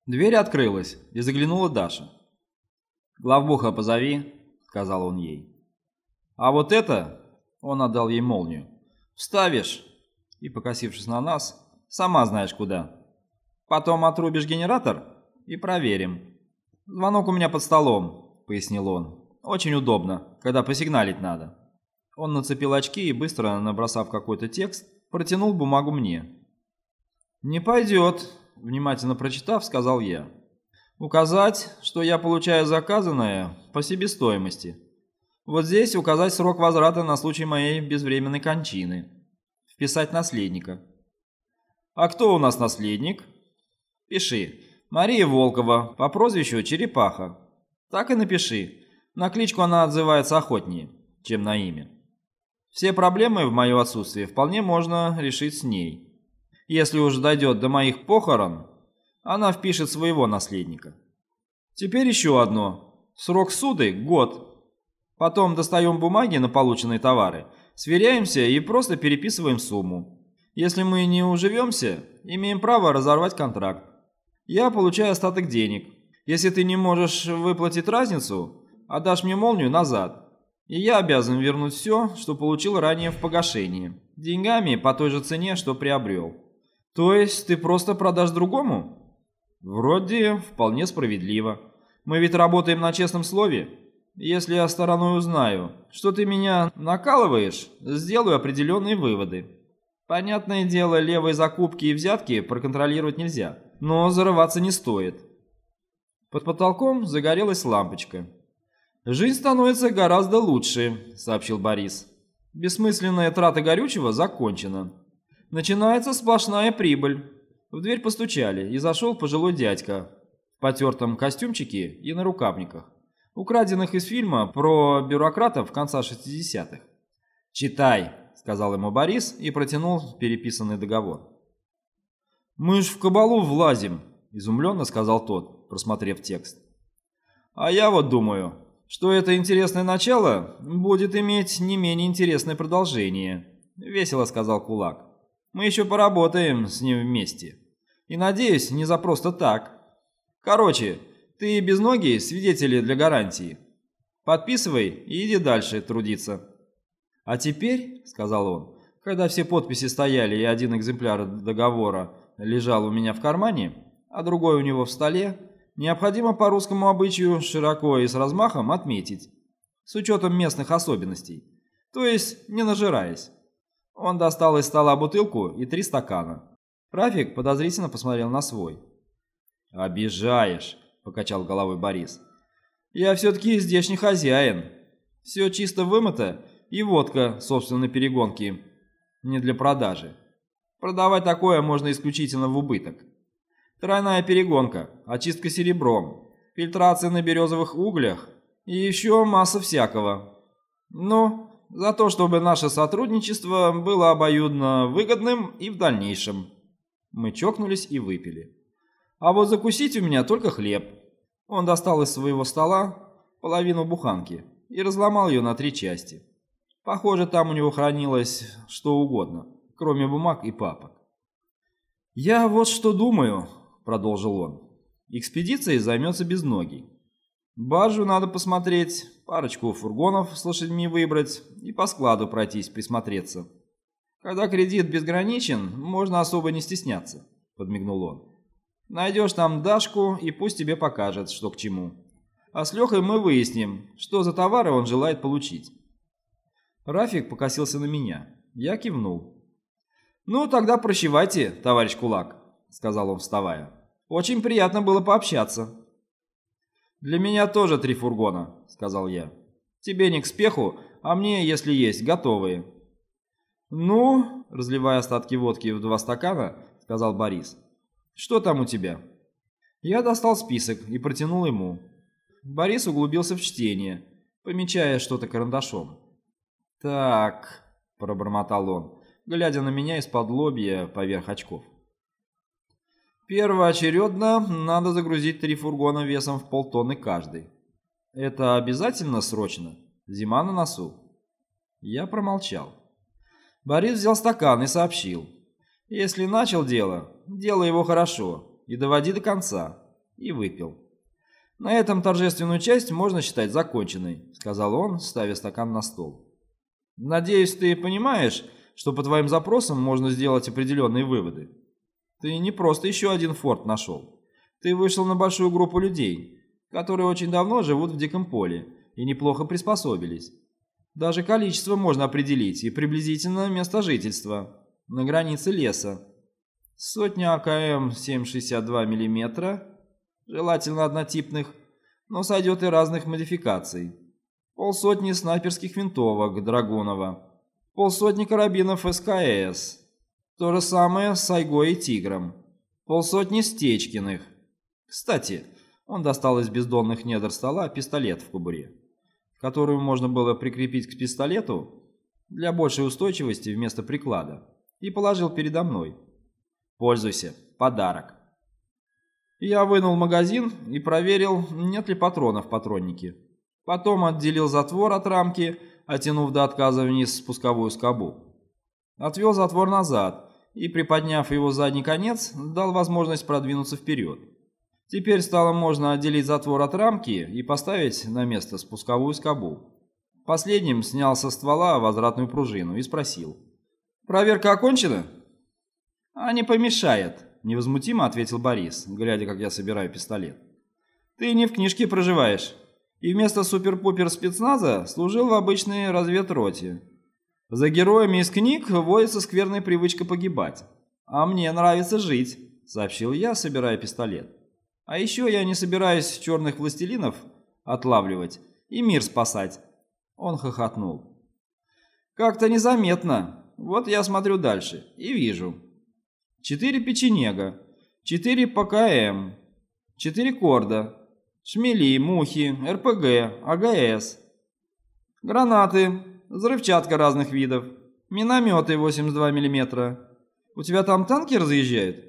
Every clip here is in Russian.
Дверь открылась, и заглянула Даша. «Главбуха позови», — сказал он ей. «А вот это...» — он отдал ей молнию. «Вставишь, и, покосившись на нас, сама знаешь куда. Потом отрубишь генератор и проверим. Звонок у меня под столом», — пояснил он. «Очень удобно, когда посигналить надо». Он нацепил очки и, быстро набросав какой-то текст, протянул бумагу мне. «Не пойдет», — внимательно прочитав, сказал я. «Указать, что я получаю заказанное по себестоимости. Вот здесь указать срок возврата на случай моей безвременной кончины. Вписать наследника». «А кто у нас наследник?» «Пиши. Мария Волкова, по прозвищу Черепаха. Так и напиши. На кличку она отзывается охотнее, чем на имя. Все проблемы в мое отсутствие вполне можно решить с ней. Если уж дойдет до моих похорон, она впишет своего наследника. Теперь еще одно. Срок суды – год. Потом достаем бумаги на полученные товары, сверяемся и просто переписываем сумму. Если мы не уживемся, имеем право разорвать контракт. Я получаю остаток денег. Если ты не можешь выплатить разницу, отдашь мне молнию назад. И я обязан вернуть все, что получил ранее в погашении, деньгами по той же цене, что приобрел. То есть ты просто продашь другому? Вроде вполне справедливо. Мы ведь работаем на честном слове. Если я стороной узнаю, что ты меня накалываешь, сделаю определенные выводы. Понятное дело, левые закупки и взятки проконтролировать нельзя, но зарываться не стоит». Под потолком загорелась лампочка. «Жизнь становится гораздо лучше», — сообщил Борис. «Бессмысленная трата горючего закончена. Начинается сплошная прибыль». В дверь постучали, и зашел пожилой дядька в потертом костюмчике и на рукавниках, украденных из фильма про бюрократов конца 60-х. «Читай», — сказал ему Борис и протянул переписанный договор. «Мы ж в кабалу влазим», — изумленно сказал тот, просмотрев текст. «А я вот думаю, что это интересное начало будет иметь не менее интересное продолжение», — весело сказал Кулак. «Мы еще поработаем с ним вместе. И, надеюсь, не за просто так. Короче, ты и безногий свидетели для гарантии. Подписывай и иди дальше трудиться». «А теперь», — сказал он, когда все подписи стояли и один экземпляр договора лежал у меня в кармане, а другой у него в столе, необходимо по русскому обычаю широко и с размахом отметить, с учетом местных особенностей, то есть не нажираясь. Он достал из стола бутылку и 3 стакана. Рафик подозрительно посмотрел на свой. «Обижаешь», — покачал головой Борис. «Я все-таки здешний хозяин. Все чисто вымыто, и водка собственной перегонки не для продажи. Продавать такое можно исключительно в убыток. Тройная перегонка, очистка серебром, фильтрация на березовых углях и еще масса всякого. Ну, за то, чтобы наше сотрудничество было обоюдно выгодным и в дальнейшем». Мы чокнулись и выпили. «А вот закусить у меня только хлеб». Он достал из своего стола половину буханки и разломал ее на 3 части. Похоже, там у него хранилось что угодно, кроме бумаг и папок. «Я вот что думаю», — продолжил он. «Экспедицией займется безногий. Баржу надо посмотреть, парочку фургонов с лошадьми выбрать и по складу пройтись, присмотреться. Когда кредит безграничен, можно особо не стесняться», — подмигнул он. «Найдешь там Дашку, и пусть тебе покажет, что к чему. А с Лехой мы выясним, что за товары он желает получить». Рафик покосился на меня. Я кивнул. «Ну, тогда прощевайте, товарищ Кулак», — сказал он, вставая. «Очень приятно было пообщаться». «Для меня тоже 3 фургона», — сказал я. «Тебе не к спеху, а мне, если есть, готовые». «Ну», — разливая остатки водки в 2 стакана, сказал Борис. «Что там у тебя?» Я достал список и протянул ему. Борис углубился в чтение, помечая что-то карандашом. «Так», — пробормотал он, глядя на меня из-под лобья поверх очков. «Первоочередно надо загрузить 3 фургона весом в полтонны каждый. Это обязательно срочно? Зима на носу». Я промолчал. Борис взял стакан и сообщил. «Если начал дело, делай его хорошо и доводи до конца. и выпил. «На этом торжественную часть можно считать законченной», — сказал он, ставя стакан на стол. «Надеюсь, ты понимаешь, что по твоим запросам можно сделать определенные выводы. Ты не просто еще один форт нашел. Ты вышел на большую группу людей, которые очень давно живут в диком поле и неплохо приспособились. Даже количество можно определить и приблизительно место жительства на границе леса. 100 АКМ 7,62 мм, желательно однотипных, но сойдет и разных модификаций. 50 снайперских винтовок Драгунова, 50 карабинов СКС. То же самое с Сайгой и Тигром. 50 Стечкиных. Кстати, он достал из бездонных недр стола пистолет в кобуре, которую можно было прикрепить к пистолету для большей устойчивости вместо приклада, и положил передо мной. «Пользуйся, подарок». Я вынул магазин и проверил, нет ли патронов в патроннике. Потом отделил затвор от рамки, оттянув до отказа вниз спусковую скобу. Отвел затвор назад и, приподняв его задний конец, дал возможность продвинуться вперед. Теперь стало можно отделить затвор от рамки и поставить на место спусковую скобу. Последним снял со ствола возвратную пружину и спросил: «Проверка окончена?» «А не помешает», — невозмутимо ответил Борис, глядя, как я собираю пистолет. «Ты не в книжке проживаешь, и вместо супер-пупер спецназа служил в обычной разведроте. За героями из книг водится скверная привычка погибать. А мне нравится жить», — сообщил я, собирая пистолет. «А еще я не собираюсь черных властелинов отлавливать и мир спасать». Он хохотнул. «Как-то незаметно. Вот я смотрю дальше и вижу. 4 печенега, 4 ПКМ, 4 корда, шмели, мухи, РПГ, АГС, гранаты, взрывчатка разных видов, минометы 82 мм. У тебя там танки разъезжают?»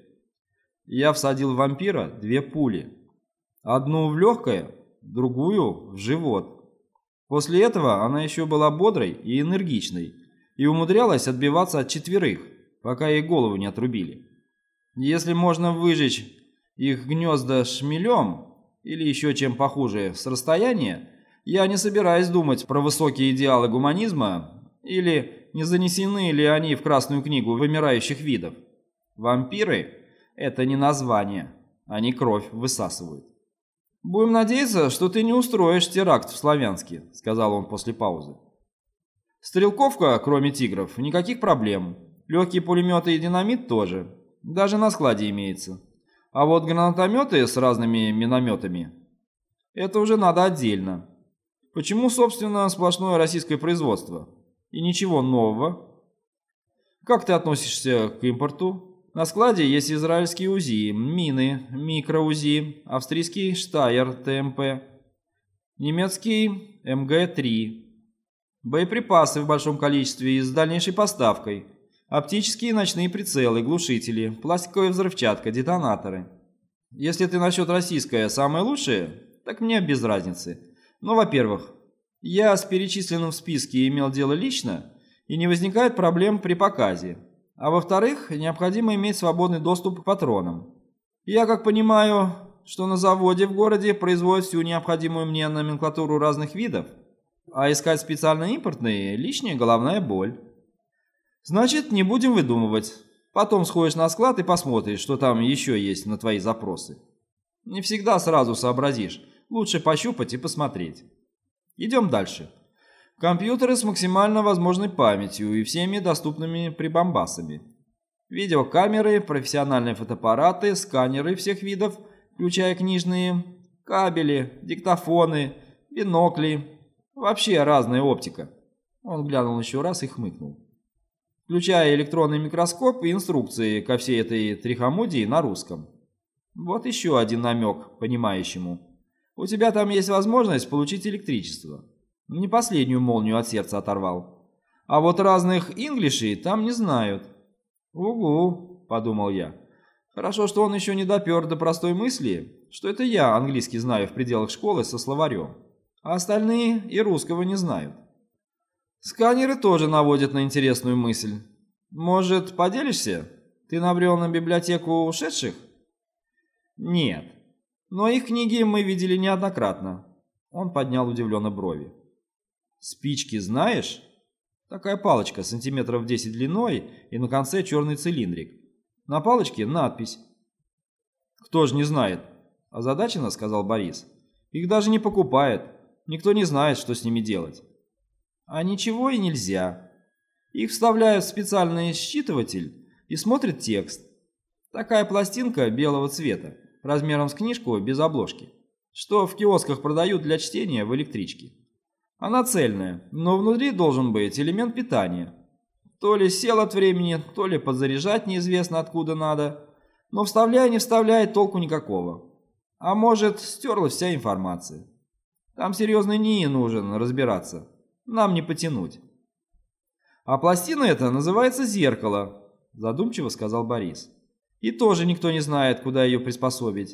Я всадил в вампира 2 пули. Одну в легкое, другую в живот. После этого она еще была бодрой и энергичной и умудрялась отбиваться от 4, пока ей голову не отрубили. Если можно выжечь их гнезда шмелем или еще чем похуже с расстояния, я не собираюсь думать про высокие идеалы гуманизма или не занесены ли они в Красную книгу вымирающих видов. Вампиры — это не название, они кровь высасывают. «Будем надеяться, что ты не устроишь теракт в Славянске», — сказал он после паузы. «Стрелковка, кроме тигров, никаких проблем. Легкие пулеметы и динамит тоже. Даже на складе имеется. А вот гранатометы с разными минометами — это уже надо отдельно. Почему, собственно, сплошное российское производство? И ничего нового. Как ты относишься к импорту? На складе есть израильские УЗИ, мины, микро-УЗИ, австрийский Штайер ТМП, немецкий МГ-3, боеприпасы в большом количестве и с дальнейшей поставкой, оптические ночные прицелы, глушители, пластиковая взрывчатка, детонаторы. Если ты насчет российское самое лучшее, так мне без разницы. Но, во-первых, я с перечисленным в списке имел дело лично, и не возникает проблем при показе. А во-вторых, необходимо иметь свободный доступ к патронам. Я как понимаю, что на заводе в городе производят всю необходимую мне номенклатуру разных видов, а искать специально импортные – лишняя головная боль. Значит, не будем выдумывать. Потом сходишь на склад и посмотришь, что там еще есть на твои запросы. Не всегда сразу сообразишь, лучше пощупать и посмотреть. Идем дальше. Компьютеры с максимально возможной памятью и всеми доступными прибамбасами. Видеокамеры, профессиональные фотоаппараты, сканеры всех видов, включая книжные, кабели, диктофоны, бинокли, вообще разная оптика. Он глянул еще раз и хмыкнул. Включая электронный микроскоп и инструкции ко всей этой трихомудии на русском. Вот еще один намек понимающему. У тебя там есть возможность получить электричество. Не последнюю молнию от сердца оторвал. А вот разных инглишей там не знают. «Угу», — подумал я. Хорошо, что он еще не допер до простой мысли, что это я английский знаю в пределах школы со словарем, а остальные и русского не знают. Сканеры тоже наводят на интересную мысль. Может, поделишься? Ты набрел на библиотеку ушедших? Нет. Но их книги мы видели неоднократно. Он поднял удивленно брови. Спички знаешь? Такая палочка, сантиметров 10 длиной, и на конце черный цилиндрик. На палочке надпись. Кто же не знает? Озадаченно сказал Борис. Их даже не покупают. Никто не знает, что с ними делать. А ничего и нельзя. Их вставляют в специальный считыватель и смотрят текст. Такая пластинка белого цвета, размером с книжку без обложки, что в киосках продают для чтения в электричке. Она цельная, но внутри должен быть элемент питания. То ли сел от времени, то ли подзаряжать неизвестно откуда надо, но вставляй не вставляй, толку никакого. А может, стерлась вся информация. Там серьезный НИИ нужен разбираться, нам не потянуть. А пластина эта называется зеркало, задумчиво сказал Борис. И тоже никто не знает, куда ее приспособить.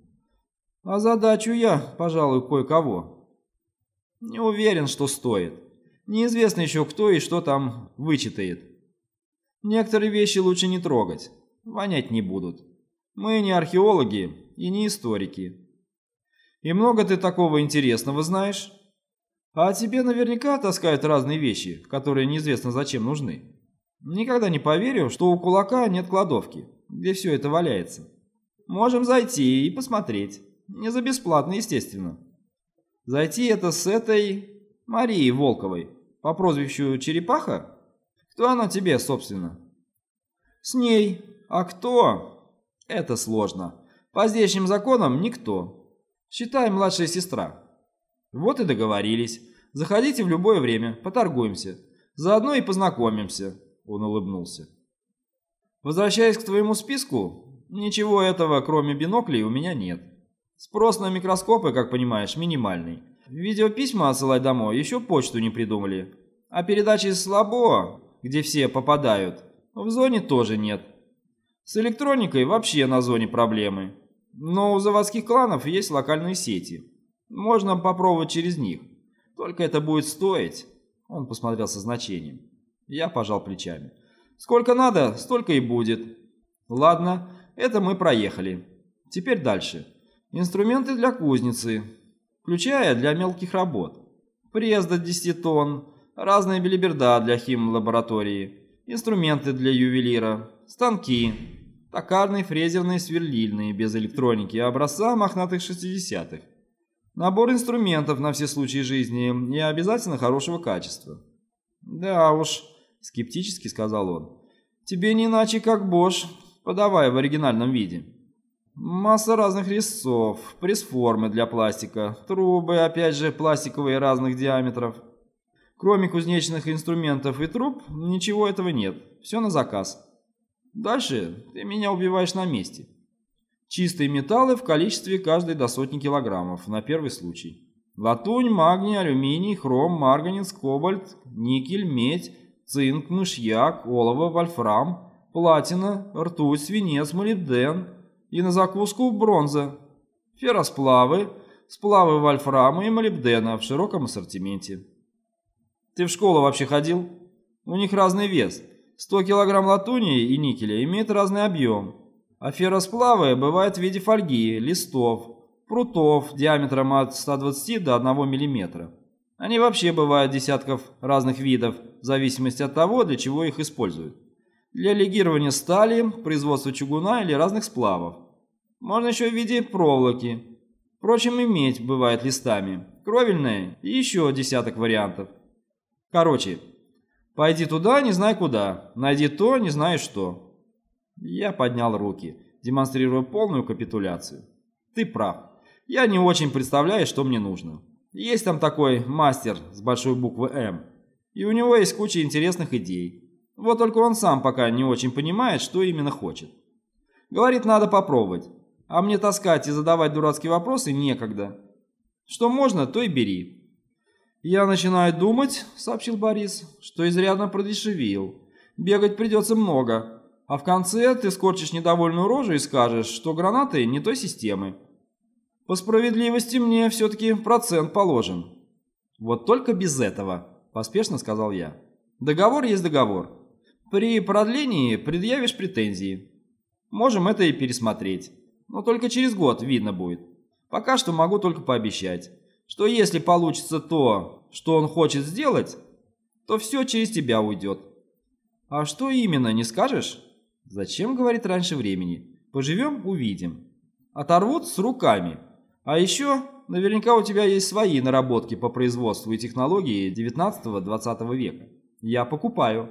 А задачу я, пожалуй, кое-кого. Не уверен, что стоит. Неизвестно еще, кто и что там вычитает. Некоторые вещи лучше не трогать, вонять не будут. Мы не археологи и не историки. И много ты такого интересного знаешь? А тебе наверняка таскают разные вещи, которые неизвестно зачем нужны. Никогда не поверю, что у кулака нет кладовки, где все это валяется. Можем зайти и посмотреть. Не за бесплатно, естественно. Зайти это с этой Марией Волковой по прозвищу Черепаха? Кто она тебе, собственно? С ней. А кто? Это сложно. По здешним законам никто. Считай, младшая сестра. Вот и договорились. Заходите в любое время, поторгуемся. Заодно и познакомимся. Он улыбнулся. Возвращаясь к твоему списку, ничего этого, кроме биноклей, у меня нет. Спрос на микроскопы, как понимаешь, минимальный. Видеописьма отсылать домой еще почту не придумали. А передачи слабо, где все попадают, в зоне тоже нет. С электроникой вообще на зоне проблемы. Но у заводских кланов есть локальные сети. Можно попробовать через них. Только это будет стоить. Он посмотрел со значением. Я пожал плечами. Сколько надо, столько и будет. Ладно, это мы проехали. Теперь дальше. Инструменты для кузницы, включая для мелких работ. Пресс до 10 тонн, разная белиберда для химлаборатории, инструменты для ювелира, станки, токарные, фрезерные, сверлильные, без электроники, образца мохнатых 60-х. Набор инструментов на все случаи жизни и обязательно хорошего качества. Да уж, скептически сказал он, тебе не иначе как Bosch, подавай в оригинальном виде. Масса разных резцов, пресс-формы для пластика, трубы, опять же, пластиковые разных диаметров. Кроме кузнечных инструментов и труб, ничего этого нет, все на заказ. Дальше ты меня убиваешь на месте. Чистые металлы в количестве каждой до сотни килограммов, на первый случай. Латунь, магний, алюминий, хром, марганец, кобальт, никель, медь, цинк, мышьяк, олово, вольфрам, платина, ртуть, свинец, молибден и на закуску бронза, ферросплавы, сплавы вольфрама и молибдена в широком ассортименте. Ты в школу вообще ходил? У них разный вес. 100 килограмм латуни и никеля имеют разный объем, а ферросплавы бывают в виде фольги, листов, прутов диаметром от 120 до 1 мм. Они вообще бывают десятков разных видов, в зависимости от того, для чего их используют. Для легирования стали, производства чугуна или разных сплавов. Можно еще в виде проволоки. Впрочем, и медь бывает листами, кровельная и еще десяток вариантов. Короче, пойди туда, не знай куда, найди то, не знаю что. Я поднял руки, демонстрируя полную капитуляцию. Ты прав. Я не очень представляю, что мне нужно. Есть там такой мастер с большой буквы «М», и у него есть куча интересных идей. Вот только он сам пока не очень понимает, что именно хочет. Говорит, надо попробовать, а мне таскать и задавать дурацкие вопросы некогда. Что можно, то и бери. «Я начинаю думать, — сообщил Борис, — что изрядно продешевил. Бегать придется много, а в конце ты скорчишь недовольную рожу и скажешь, что гранаты не той системы. По справедливости мне все-таки процент положен». «Вот только без этого», — поспешно сказал я. «Договор есть договор. При продлении предъявишь претензии. Можем это и пересмотреть. Но только через год видно будет. Пока что могу только пообещать, что если получится то, что он хочет сделать, то все через тебя уйдет. А что именно, не скажешь? Зачем говорить раньше времени? Поживем – увидим. Оторвут с руками. А еще наверняка у тебя есть свои наработки по производству и технологии 19-20 века. Я покупаю.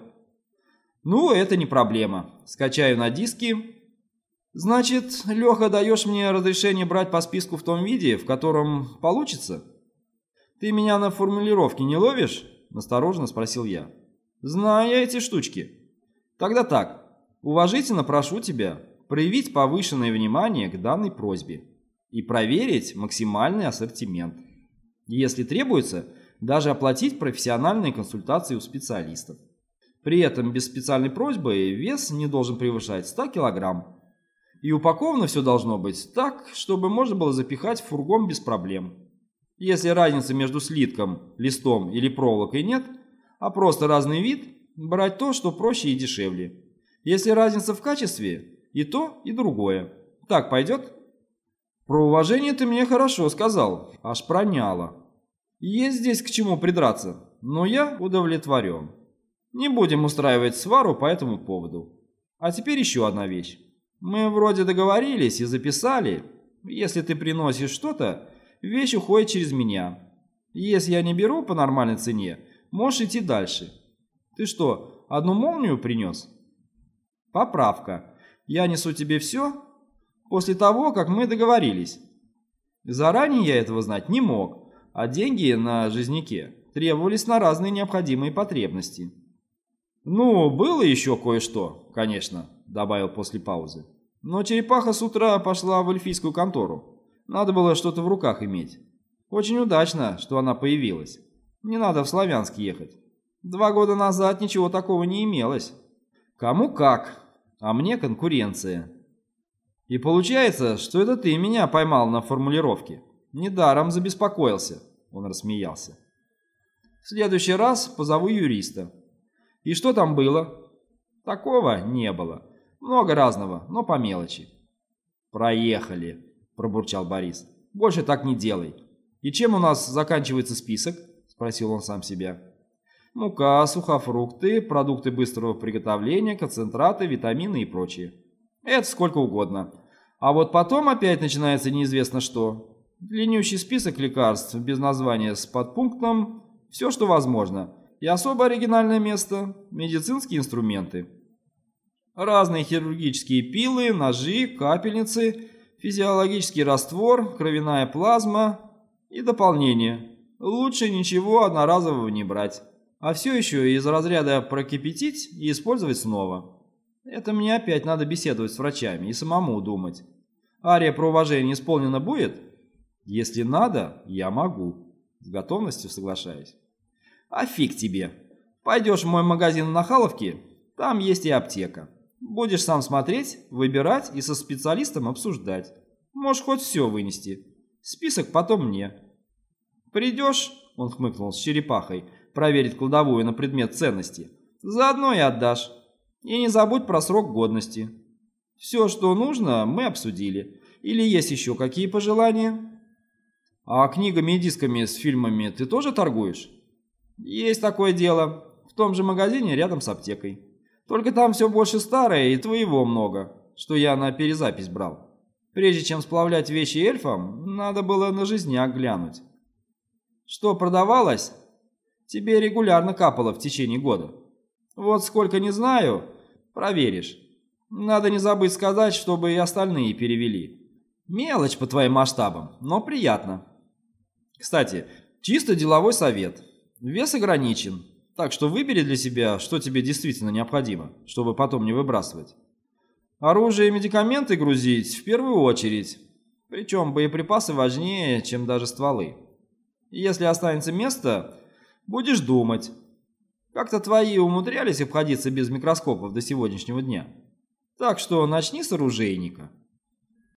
Ну, это не проблема. Скачаю на диски. Значит, Леха, даешь мне разрешение брать по списку в том виде, в котором получится? Ты меня на формулировке не ловишь? Настороженно спросил я. Знаю я эти штучки. Тогда так, уважительно прошу тебя проявить повышенное внимание к данной просьбе и проверить максимальный ассортимент. Если требуется, даже оплатить профессиональные консультации у специалистов. При этом без специальной просьбы вес не должен превышать 100 кг. И упаковано все должно быть так, чтобы можно было запихать в фургон без проблем. Если разницы между слитком, листом или проволокой нет, а просто разный вид, брать то, что проще и дешевле. Если разница в качестве, и то, и другое. Так пойдет? Про уважение ты мне хорошо сказал, аж проняло. Есть здесь к чему придраться, но я удовлетворен. Не будем устраивать свару по этому поводу. А теперь еще одна вещь. Мы вроде договорились и записали. Если ты приносишь что-то, вещь уходит через меня. Если я не беру по нормальной цене, можешь идти дальше. Ты что, одну молнию принес? Поправка. Я несу тебе все после того, как мы договорились. Заранее я этого знать не мог, а деньги на жизняке требовались на разные необходимые потребности. Ну, было еще кое-что, конечно, добавил после паузы. Но черепаха с утра пошла в эльфийскую контору. Надо было что-то в руках иметь. Очень удачно, что она появилась. Не надо в Славянск ехать. 2 года назад ничего такого не имелось. Кому как, а мне конкуренция. И получается, что это ты меня поймал на формулировке. Недаром забеспокоился, он рассмеялся. В следующий раз позову юриста. И что там было? Такого не было. Много разного, но по мелочи. Проехали, пробурчал Борис. Больше так не делай. И чем у нас заканчивается список? Спросил он сам себя. Мука, сухофрукты, продукты быстрого приготовления, концентраты, витамины и прочее. Это сколько угодно. А вот потом опять начинается неизвестно что. Длиннющий список лекарств без названия с подпунктом, все что возможно. И особо оригинальное место – медицинские инструменты. Разные хирургические пилы, ножи, капельницы, физиологический раствор, кровяная плазма и дополнение. Лучше ничего одноразового не брать. А все еще из разряда прокипятить и использовать снова. Это мне опять надо беседовать с врачами и самому думать. Ария про уважение исполнена будет? Если надо, я могу. С готовностью соглашаюсь. А фиг тебе. Пойдешь в мой магазин на Халовке, там есть и аптека. Будешь сам смотреть, выбирать и со специалистом обсуждать. Можешь хоть все вынести. Список потом мне. Придешь, он хмыкнул с черепахой, проверить кладовую на предмет ценности. Заодно и отдашь. И не забудь про срок годности. Все, что нужно, мы обсудили. Или есть еще какие пожелания? А книгами и дисками с фильмами ты тоже торгуешь? Есть такое дело. В том же магазине рядом с аптекой. Только там все больше старое и твоего много, что я на перезапись брал. Прежде чем сплавлять вещи эльфам, надо было на жизняк глянуть. Что продавалось, тебе регулярно капало в течение года. Вот сколько не знаю, проверишь. Надо не забыть сказать, чтобы и остальные перевели. Мелочь по твоим масштабам, но приятно. Кстати, чисто деловой совет. Вес ограничен, так что выбери для себя, что тебе действительно необходимо, чтобы потом не выбрасывать. Оружие и медикаменты грузить в первую очередь. Причем боеприпасы важнее, чем даже стволы. Если останется место, будешь думать. Как-то твои умудрялись обходиться без микроскопов до сегодняшнего дня. Так что начни с оружейника.